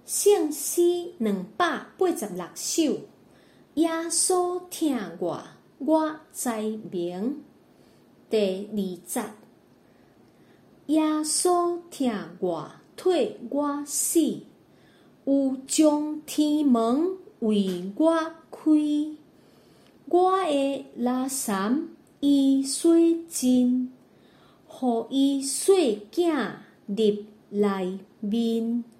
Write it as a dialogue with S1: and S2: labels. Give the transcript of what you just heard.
S1: 圣诗286首，耶稣听我知明。第2节，耶稣听我替我死，有将天门为我开。我的拉三伊水浸，予伊细囝入内面。